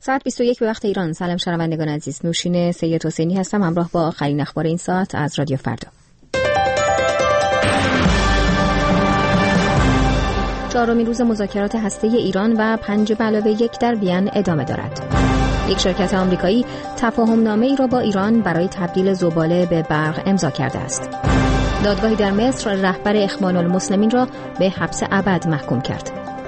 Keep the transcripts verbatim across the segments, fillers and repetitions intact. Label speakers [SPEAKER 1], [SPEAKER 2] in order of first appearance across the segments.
[SPEAKER 1] ساعت بیست و یک به وقت ایران. سلام شنوندگان عزیز، نوشین سید حسینی هستم همراه با آخرین اخبار این ساعت از رادیو فردا. چهارمین روز مذاکرات هسته‌ای ایران و پنج به علاوه یک در وین ادامه دارد. یک شرکت آمریکایی تفاهم نامه‌ای را با ایران برای تبدیل زباله به برق امضا کرده است. دادگاهی در مصر رهبر اخوان المسلمین را به حبس ابد محکوم کرد.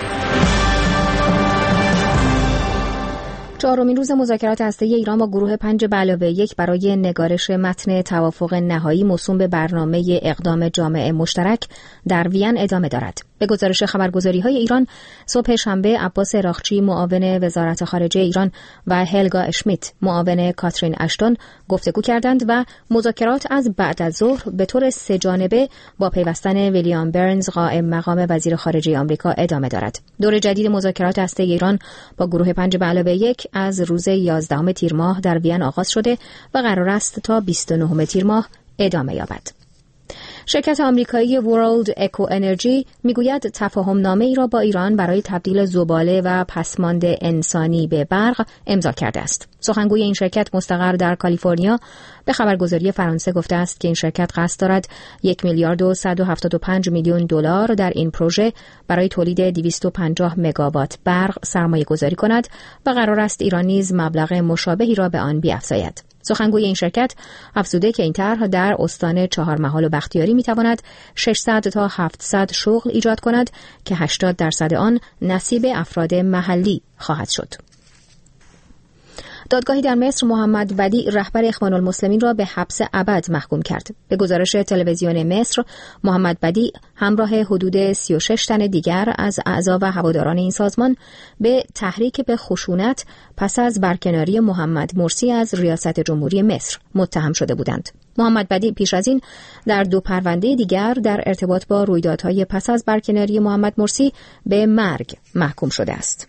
[SPEAKER 1] چهارمین روز مذاکرات هسته‌ای ایران با گروه پنج به علاوه یک برای نگارش متن توافق نهایی موسوم به برنامه اقدام جامعه مشترک در وین ادامه دارد. به گزارش خبرگزاری‌های ایران، صبح شنبه عباس اراغچی معاون وزارت خارجه ایران و هلگا اشمیت معاون کاترین اشتون گفتگو کردند و مذاکرات از بعد از ظهر به طور سه جانبه با پیوستن ویلیام برنز قائم مقام وزیر خارجه آمریکا ادامه دارد. دور جدید مذاکرات هسته‌ای ایران با گروه پنج به علاوه یک از روز یازدهم تیر ماه در وین آغاز شده و قرار است تا بیست و نهم تیر ماه ادامه یابد. شرکت آمریکایی ورلد اکو انرژی میگوید تفاهم نامه ای را با ایران برای تبدیل زباله و پسماند انسانی به برق امضا کرده است. سخنگوی این شرکت مستقر در کالیفرنیا به خبرگزاری فرانسه گفته است که این شرکت قصد دارد یک میلیارد و صد و هفتاد و پنج میلیون دلار در این پروژه برای تولید دویست و پنجاه مگاوات برق سرمایه گذاری کند و قرار است ایران نیز مبلغ مشابهی را به آن بیفزاید. سخنگوی این شرکت افزوده که این طرح در استان چهارمحال و بختیاری میتواند ششصد تا هفتصد شغل ایجاد کند که هشتاد درصد آن نصیب افراد محلی خواهد شد. دادگاهی در مصر محمد بدیع رهبر اخوان المسلمین را به حبس ابد محکوم کرد. به گزارش تلویزیون مصر، محمد بدیع همراه حدود سی و شش تن دیگر از اعضا و هواداران این سازمان به تحریک به خشونت پس از برکناری محمد مرسی از ریاست جمهوری مصر متهم شده بودند. محمد بدیع پیش از این در دو پرونده دیگر در ارتباط با رویدادهای پس از برکناری محمد مرسی به مرگ محکوم شده است.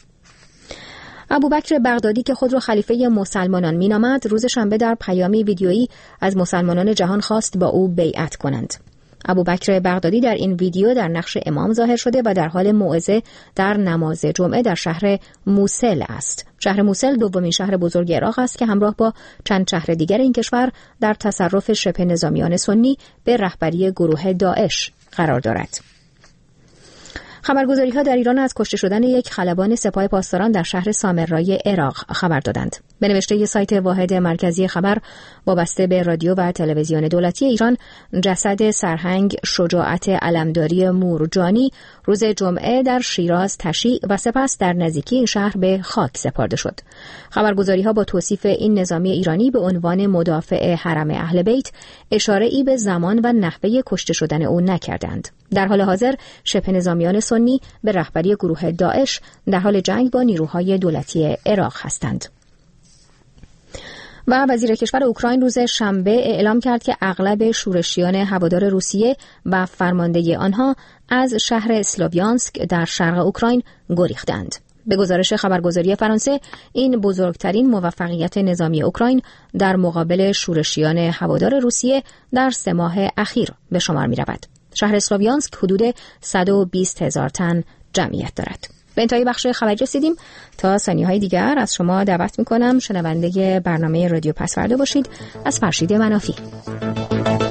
[SPEAKER 1] ابوبکر بغدادی که خود را خلیفه مسلمانان مینامد، روز شنبه در پیامی ویدیویی از مسلمانان جهان خواست با او بیعت کنند. ابوبکر بغدادی در این ویدیو در نقش امام ظاهر شده و در حال موعظه در نماز جمعه در شهر موصل است. شهر موصل دومین شهر بزرگ عراق است که همراه با چند شهر دیگر این کشور در تصرف شبه نظامیان سنی به رهبری گروه داعش قرار دارد. خبرگزاری‌ها در ایران از کشته شدن یک خلبان سپاه پاسداران در شهر سامرای عراق خبر دادند. به نوشته سایت واحد مرکزی خبر وابسته به رادیو و تلویزیون دولتی ایران، جسد سرهنگ شجاعت علمداری مورجانی روز جمعه در شیراز تشییع و سپس در نزدیکی این شهر به خاک سپرده شد. خبرگزاری‌ها با توصیف این نظامی ایرانی به عنوان مدافع حرم اهل بیت اشاره‌ای به زمان و نحوه کشته شدن او نکردند. در حال حاضر شبه نظامیان سنی به رهبری گروه داعش در حال جنگ با نیروهای دولتی عراق هستند. و وزیر کشور اوکراین روز شنبه اعلام کرد که اغلب شورشیان هوادار روسیه و فرمانده آنها از شهر اسلوویانسک در شرق اوکراین گریختند. به گزارش خبرگزاری فرانسه، این بزرگترین موفقیت نظامی اوکراین در مقابل شورشیان هوادار روسیه در سه ماه اخیر به شمار می رود. شهر اسلوویانسک حدود صد و بیست هزار تن جمعیت دارد. به انتهای بخش خبری رسیدیم. تا ثانیه‌های دیگر از شما دعوت می‌کنم شنونده برنامه رادیو پسوردا باشید. از فرشید منافی.